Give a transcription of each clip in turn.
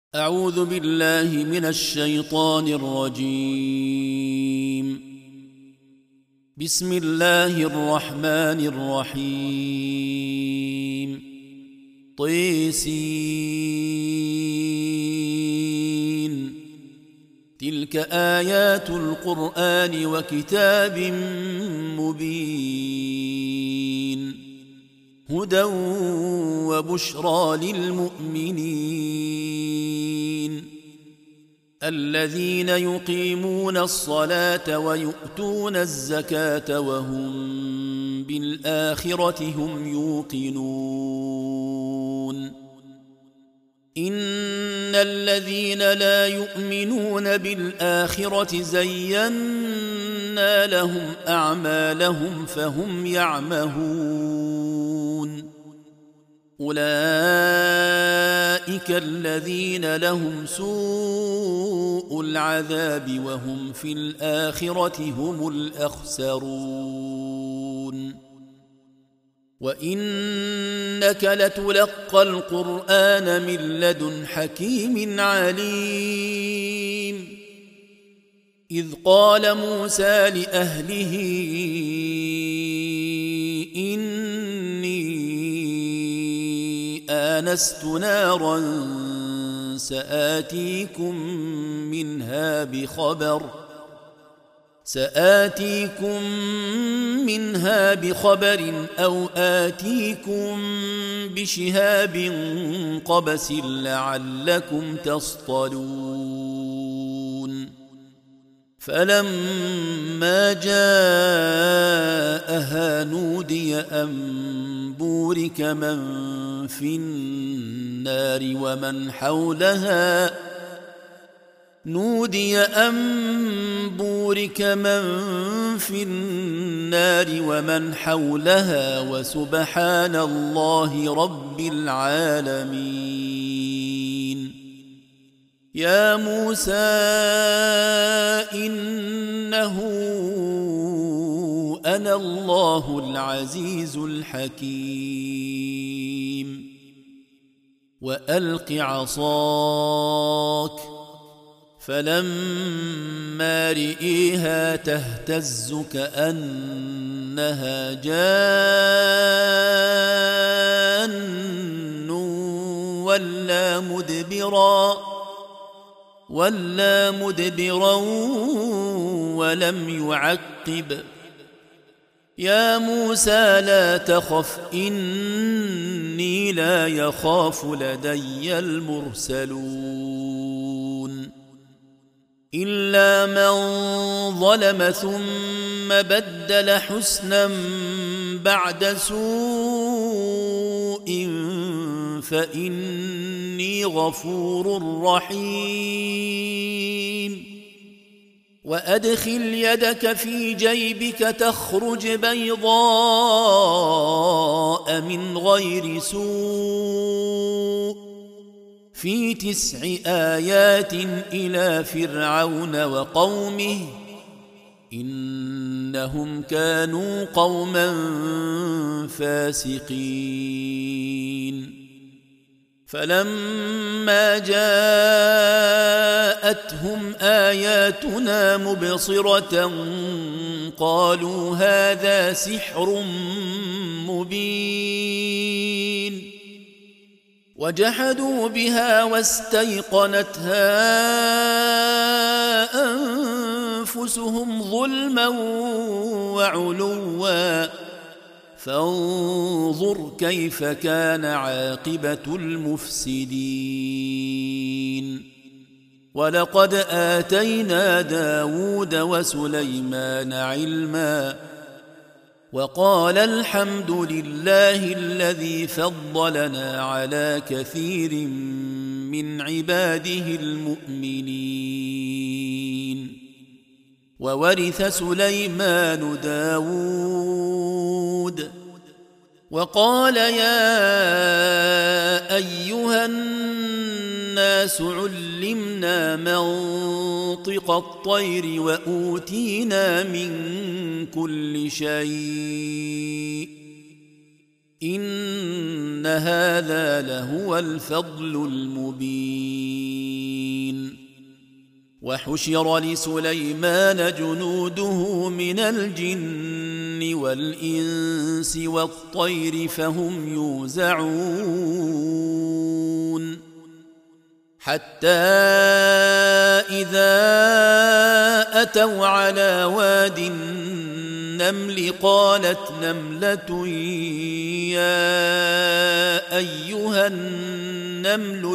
أعوذ بالله من الشيطان الرجيم. بسم الله الرحمن الرحيم. طسين. تلك آيات القرآن وكتاب مبين هدى وبشرى للمؤمنين الذين يقيمون الصلاة ويؤتون الزكاة وهم بالآخرة هم يوقنون. إن الذين لا يؤمنون بالآخرة زينا لهم أعمالهم فهم يعمهون. أولئك الذين لهم سوء العذاب وهم في الآخرة هم الأخسرون. وإنك لتلقى القرآن من لدن حكيم عليم. إذ قال موسى لأهله إني آنست نارا سآتيكم منها بخبر أو آتيكم بشهاب قبس لعلكم تصطلون. فلما جاءها نودي أن بورك من في النار ومن حولها وسبحان الله رب العالمين. يا موسى إنه أنا الله العزيز الحكيم. وألق عصاك فلما رئيها تهتز كأنها جان ولا مدبرا ولم يعقب. يا موسى لا تخف إني لا يخاف لدي المرسلون. إلا من ظلم ثم بدل حسنا بعد سوء فإني غفور رحيم. وأدخل يدك في جيبك تخرج بيضاء من غير سوء في 9 آيات إلى فرعون وقومه إنهم كانوا قوما فاسقين. فلما جاءتهم آياتنا مبصرة قالوا هذا سحر مبين. وجحدوا بها واستيقنتها أنفسهم ظلما وعلوا فانظر كيف كان عاقبة المفسدين. ولقد آتينا داود وسليمان علما وقال الحمد لله الذي فضلنا على كثير من عباده المؤمنين. وورث سليمان داود وقال يا أيها الناس علمنا منطق الطير وأوتينا من كل شيء إن هذا لهو الفضل المبين. وحشر لسليمان جنوده من الجن والإنس والطير فهم يوزعون حتى إذا أتوا على واد النمل قالت نملة يا أيها النمل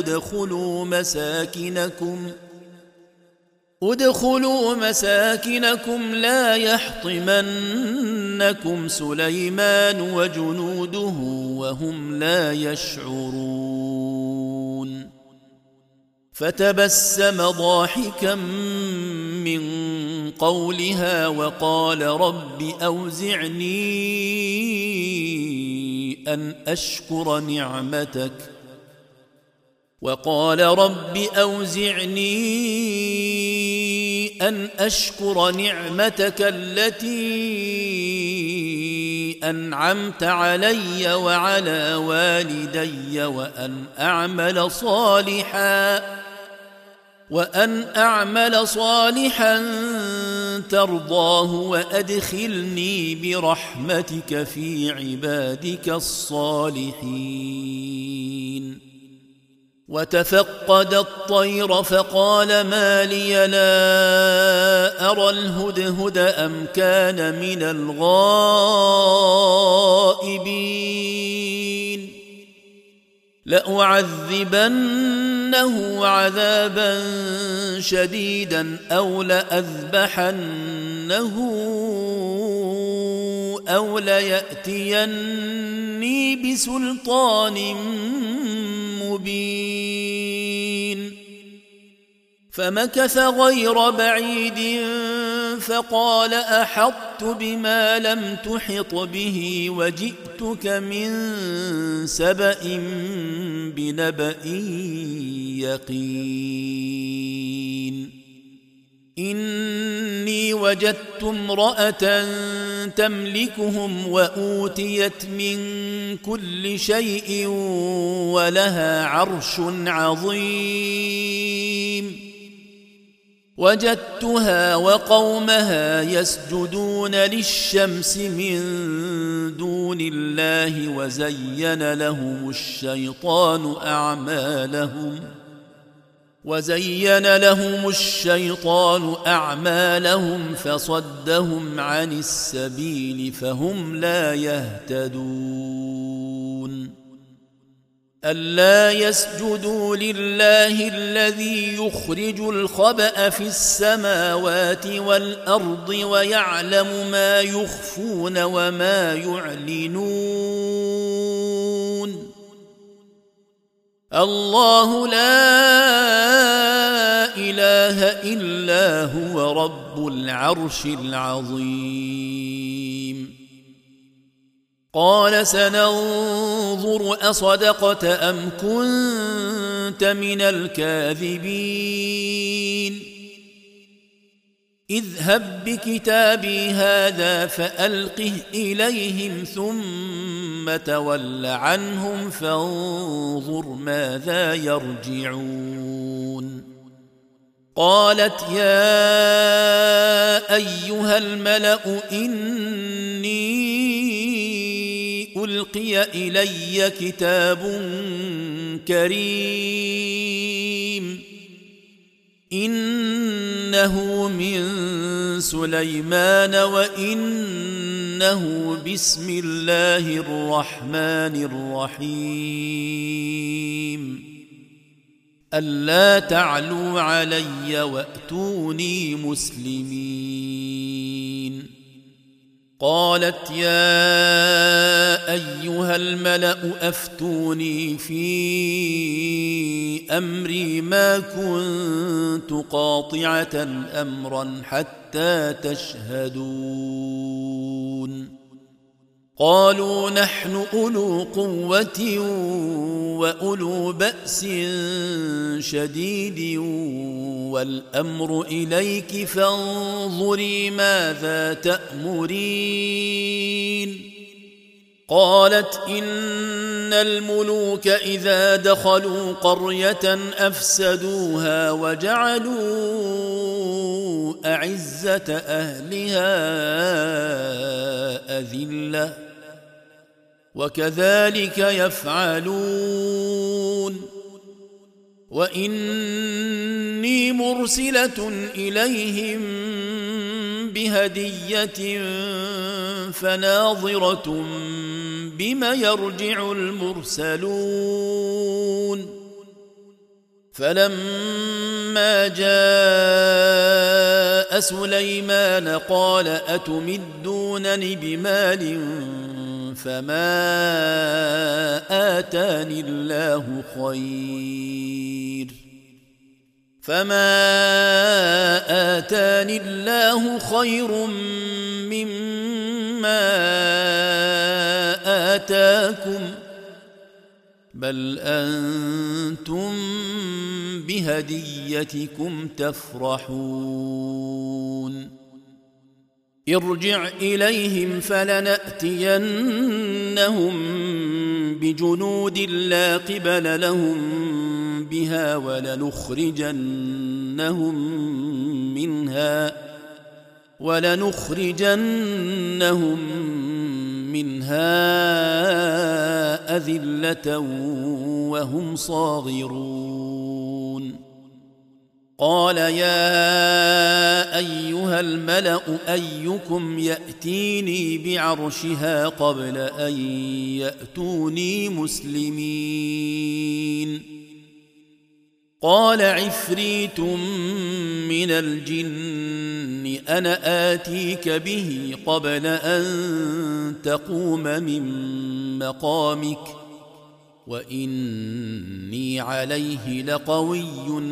ادخلوا مساكنكم لا يحطمنكم سليمان وجنوده وهم لا يشعرون فتبسم ضاحكا من قولها وقال رب أوزعني أن أشكر نعمتك التي أنعمت علي وعلى والدي وأن أعمل صالحا ترضاه وأدخلني برحمتك في عبادك الصالحين وتفقد الطير فقال ما لي لا أرى الهدهد أم كان من الغائبين لأعذبنه عذابا شديدا أو لأذبحنه أو ليأتيني بسلطان مبين فمكث غير بعيد فقال أحطت بما لم تحط به وجئتك من سبأ بنبأ يقين إني وجدت امرأة تملكهم وأوتيت من كل شيء ولها عرش عظيم وجدتها وقومها يسجدون للشمس من دون الله وزين لهم الشيطان أعمالهم فصدهم عن السبيل فهم لا يهتدون ألا يسجدوا لله الذي يخرج الخبأ في السماوات والأرض ويعلم ما يخفون وما يعلنون الله لا إله إلا هو رب العرش العظيم قال سننظر أصدقت أم كنت من الكاذبين اذهب بكتابي هذا فألقه إليهم ثم تول عنهم فانظر ماذا يرجعون قالت يا أيها الملأ إني ألقي إلي كتاب كريم إنه من سليمان وإنه بسم الله الرحمن الرحيم ألا تعلوا علي وأتوني مسلمين قالت يا أيها الملأ أفتوني في أمري ما كنت قاطعة أمرا حتى تشهدون قالوا نحن أولو قوة وأولو بأس شديد والأمر إليك فانظري ماذا تأمرين قالت إن الملوك إذا دخلوا قرية أفسدوها وجعلوا أعزة أهلها أذلة وكذلك يفعلون وإني مرسلة إليهم بهدية فناظرة بما يرجع المرسلون فلما جاء سليمان قال أتمدونني بمال فما آتاني الله خير مما آتاكم بل أنتم بهديتكم تفرحون ارجع إليهم فلنأتينهم بجنود لا قبل لهم بها ولنخرجنهم منها أذلة وهم صاغرون قال يا أيها الملأ أيكم يأتيني بعرشها قبل أن يأتوني مسلمين قال عفريت من الجن أنا آتيك به قبل أن تقوم من مقامك وإني عليه لقوي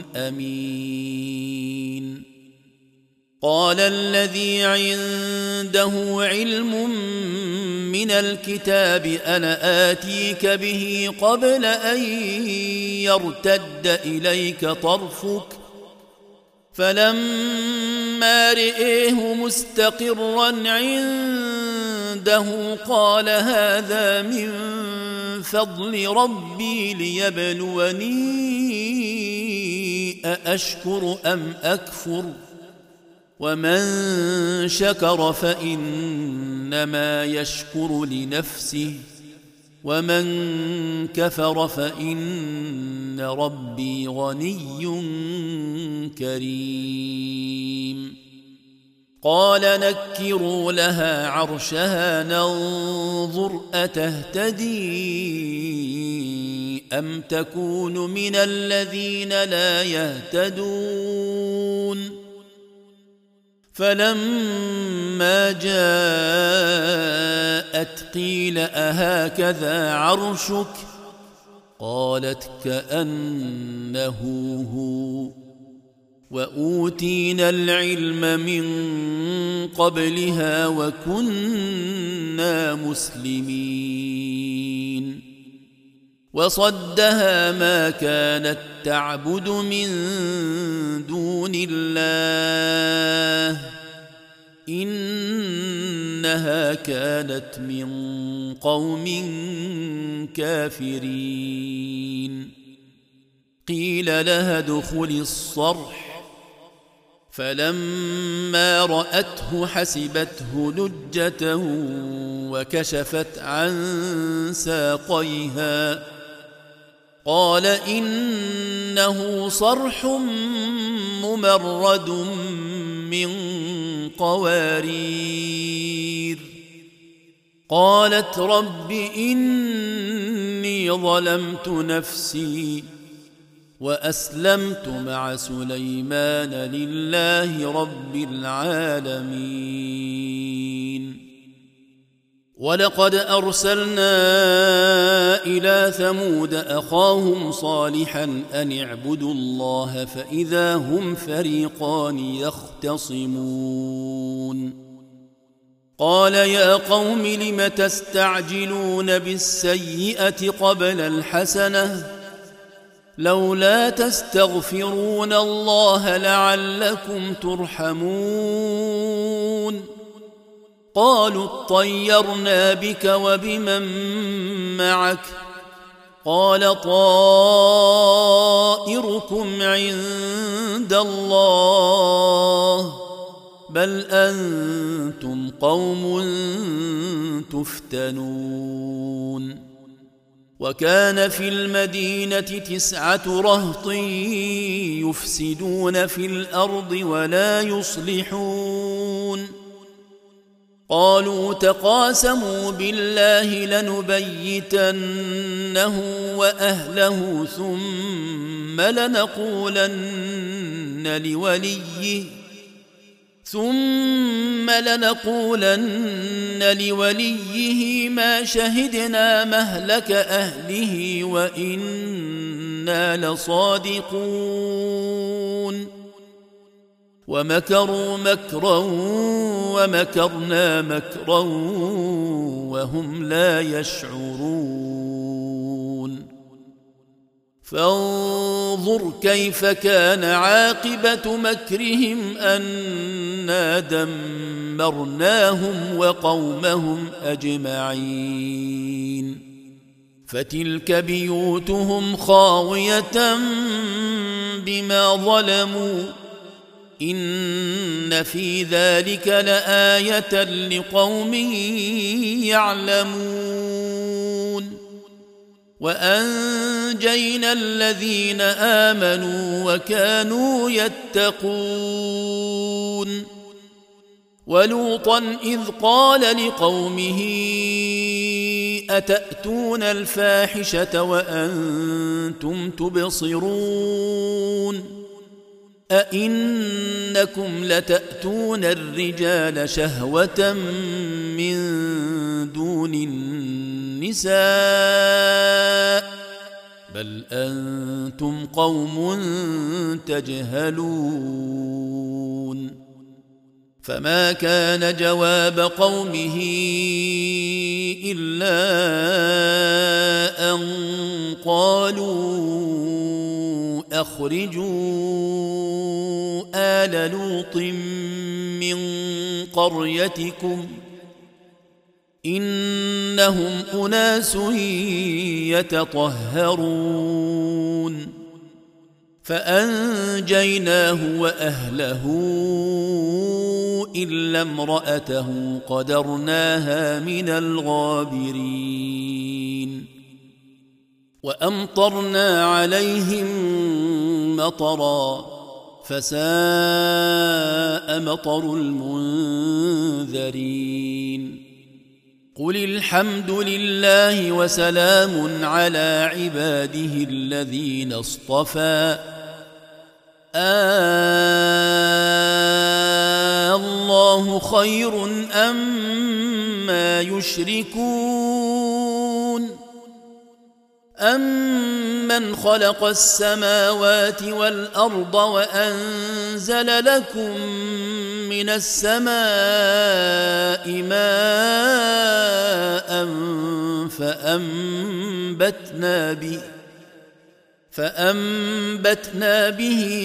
أمين قال الذي عنده علم من الكتاب أنا آتيك به قبل أن يرتد إليك طرفك فلما رئيه مستقرا عنده قال هذا من فضل ربي ليبلوني أأشكر أم أكفر ومن شكر فإنما يشكر لنفسه ومن كفر فإن ربي غني كريم قال نكروا لها عرشها ننظر أتهتدي أم تكون من الذين لا يهتدون فلما جاءت قيل أهكذا عرشك قالت كأنه هو وأوتينا العلم من قبلها وكنا مسلمين وصدها ما كانت تعبد من دون الله إنها كانت من قوم كافرين قيل لها ادخل الصرح فلما رأته حسبته لجة وكشفت عن ساقيها قال إنه صرح ممرد من قوارير قالت رب إني ظلمت نفسي وأسلمت مع سليمان لله رب العالمين ولقد أرسلنا إلى ثمود أخاهم صالحا أن اعبدوا الله فإذا هم فريقان يختصمون قال يا قوم لم تستعجلون بالسيئة قبل الحسنة لولا تستغفرون الله لعلكم ترحمون قالوا اطيرنا بك وبمن معك قال طائركم عند الله بل أنتم قوم تفتنون وكان في المدينة 9 رهط يفسدون في الأرض ولا يصلحون قالوا تقاسموا بالله لنبيتنه وأهله ثم لنقولن لوليه ما شهدنا مهلك أهله وإنا لصادقون ومكروا مكرا ومكرنا مكرا وهم لا يشعرون فانظر كيف كان عاقبة مكرهم أنا دمرناهم وقومهم أجمعين فتلك بيوتهم خاوية بما ظلموا إن في ذلك لآية لقوم يعلمون وأنجينا الذين آمنوا وكانوا يتقون ولوطا إذ قال لقومه أتأتون الفاحشة وأنتم تبصرون أئنكم لتأتون الرجال شهوة من دون النساء بل أنتم قوم تجهلون فما كان جواب قومه إلا أن قالوا أخرجوا آل لوط من قريتكم إنهم أناس يتطهرون فأنجيناه وأهله إلا امرأته قدرناها من الغابرين وأمطرنا عليهم مطرا فساء مطر المنذرين قل الحمد لله وسلام على عباده الذين اصطفى الله خير أما يشركون أمن خلق السماوات والأرض وأنزل لكم من السماء ماء فأنبتنا به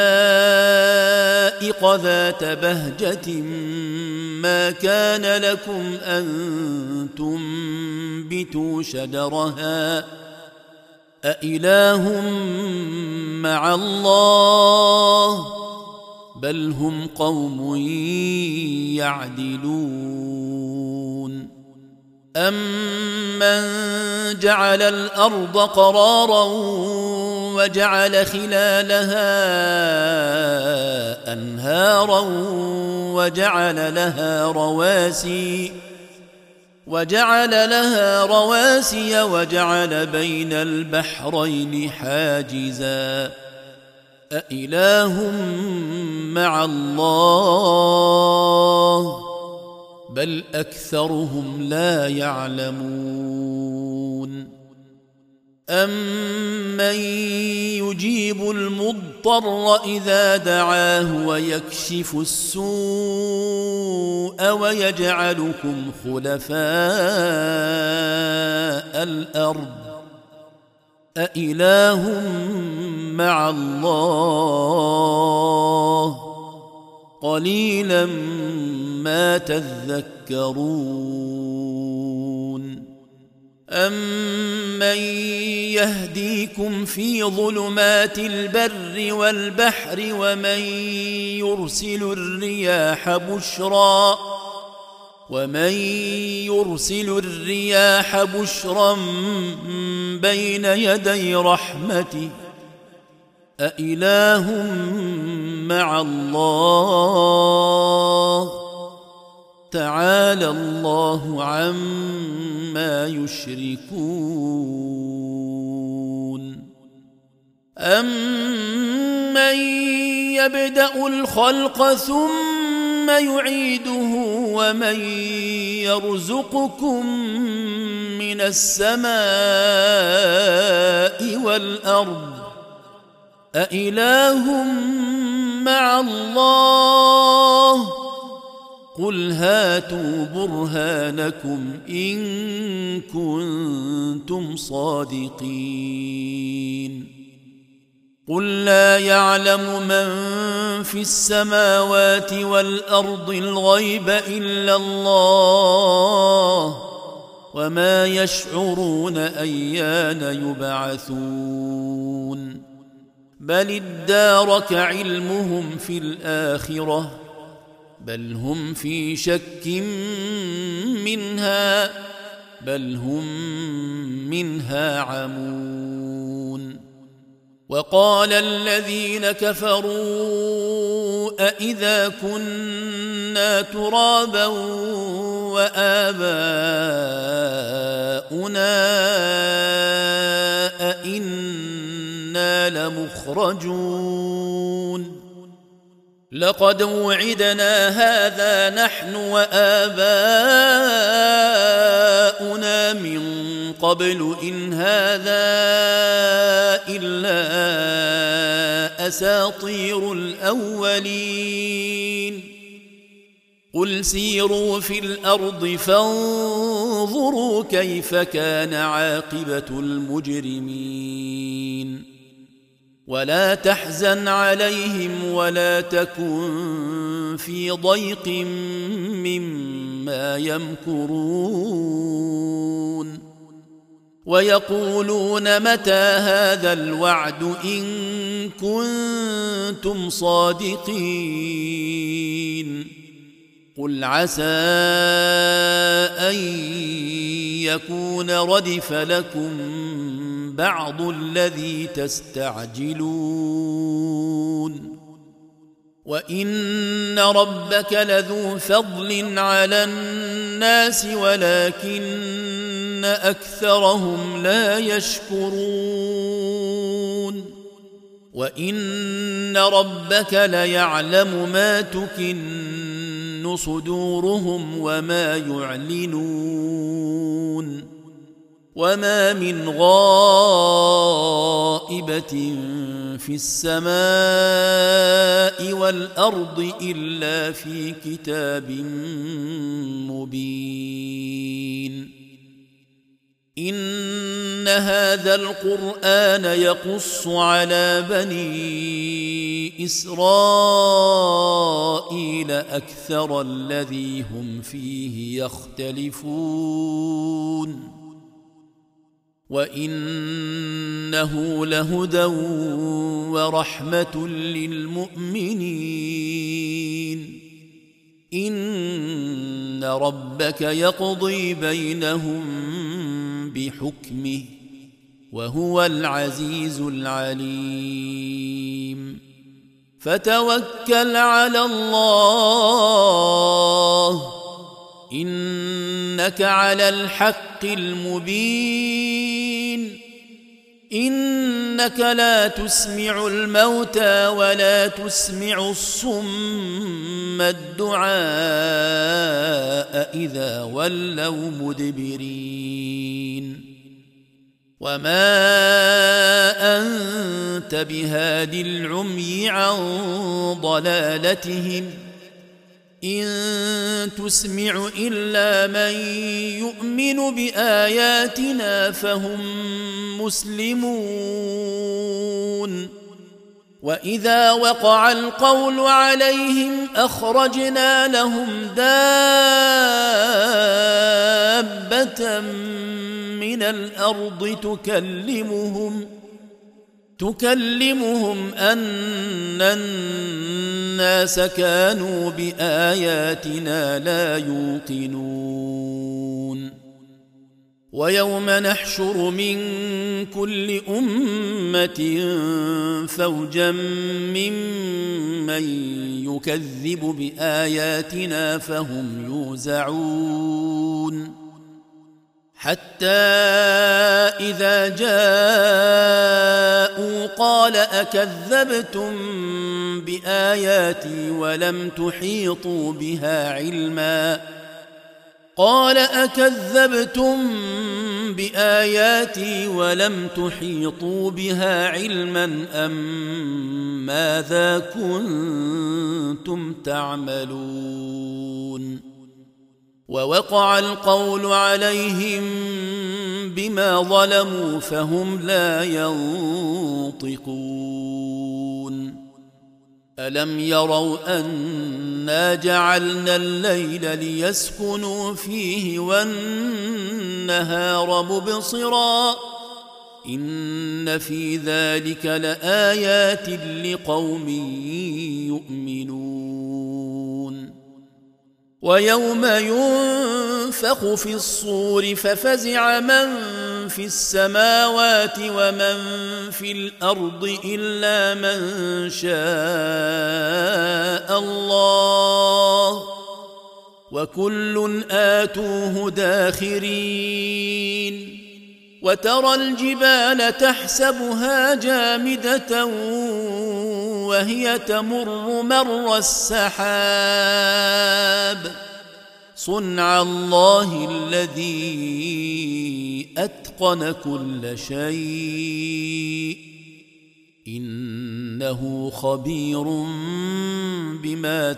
حدائق ذات بهجة ما كان لكم أن تنبتوا شجرها أإله مع الله بل هم قوم يعدلون أمن جعل الأرض قرارا وجعل خلالها أنهارا وجعل لها رواسي وجعل بين البحرين حاجزا أإله مع الله بل أكثرهم لا يعلمون أمن يجيب المضطر إذا دعاه ويكشف السوء ويجعلكم خلفاء الأرض أإله مع الله قليلا ما تذكرون تذكرون أمن يهديكم في ظلمات البر والبحر ومن يرسل الرياح بشرا بين يدي رحمته أإله مع الله تعالى الله عما يشركون أمن يبدأ الخلق ثم يعيده ومن يرزقكم من السماء والأرض أإله مع الله قل هاتوا برهانكم إن كنتم صادقين قل لا يعلم من في السماوات والأرض الغيب إلا الله وما يشعرون أيان يبعثون بل ادارك علمهم في الآخرة بل هم في شك منها بل هم منها عمون وقال الذين كفروا أإذا كنا ترابا وآباؤنا أإنا لمخرجون لقد وعدنا هذا نحن وآباؤنا من قبل إن هذا إلا أساطير الأولين قل سيروا في الأرض فانظروا كيف كان عاقبة المجرمين ولا تحزن عليهم ولا تكن في ضيق مما يمكرون ويقولون متى هذا الوعد إن كنتم صادقين قل عسى أن يكون ردف لكم بعض الذي تستعجلون وإن ربك لذو فضل على الناس ولكن أكثرهم لا يشكرون وإن ربك ليعلم ما تكن صدورهم وما يعلنون وما من غائبة في السماء والأرض إلا في كتاب مبين إن هذا القرآن يقص على بني إسرائيل أكثر الذي هم فيه يختلفون وإنه لهدى ورحمة للمؤمنين إن ربك يقضي بينهم بحكمه وهو العزيز العليم فتوكل على الله إنك على الحق المبين إنك لا تسمع الموتى ولا تسمع الصم الدعاء إذا ولوا مدبرين وما أنت بهاد العمي عن ضلالتهم إن تسمع إلا من يؤمن بآياتنا فهم مسلمون وإذا وقع القول عليهم أخرجنا لهم دابة من الأرض تكلمهم أن الناس كانوا بآياتنا لا يوقنون ويوم نحشر من كل أمة فوجا ممن يكذب بآياتنا فهم يوزعون حتى إذا جاءوا قال أكذبتم بآياتي ولم تحيطوا بها علما أم ماذا كنتم تعملون ووقع القول عليهم بما ظلموا فهم لا ينطقون ألم يروا أنا جعلنا الليل ليسكنوا فيه والنهار مبصرا إن في ذلك لآيات لقوم يؤمنون ويوم ينفخ في الصور ففزع من في السماوات ومن في الأرض إلا من شاء الله وكل آتوه داخرين وترى الجبال تحسبها جامدة وهي تمر مر السحاب صنع الله الذي أتقن كل شيء إنه خبير بما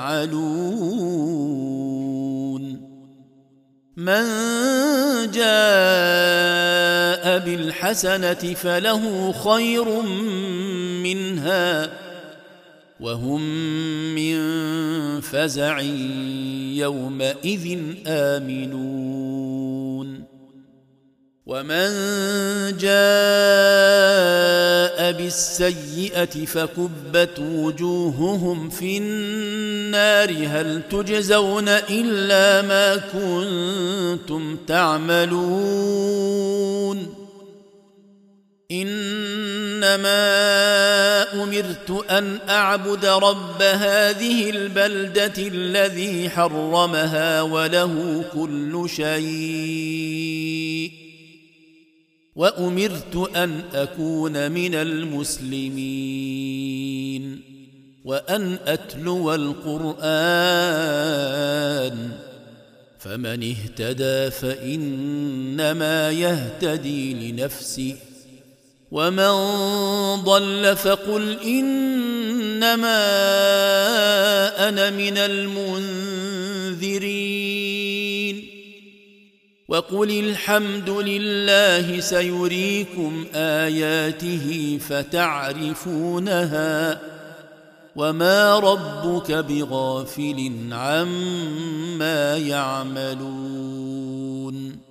تفعلون من جاء بالحسنة فله خير منها وهم من فزع يومئذ آمنون ومن جاء بالسيئة فكبت وجوههم في النار هل تجزون إلا ما كنتم تعملون إنما أمرت أن أعبد رب هذه البلدة الذي حرمها وله كل شيء وأمرت أن أكون من المسلمين وأن أتلو القرآن فمن اهتدى فإنما يهتدي لنفسه ومن ضل فقل إنما أنا من المنذرين وقل الحمد لله سيريكم آياته فتعرفونها وما ربك بغافل عما يعملون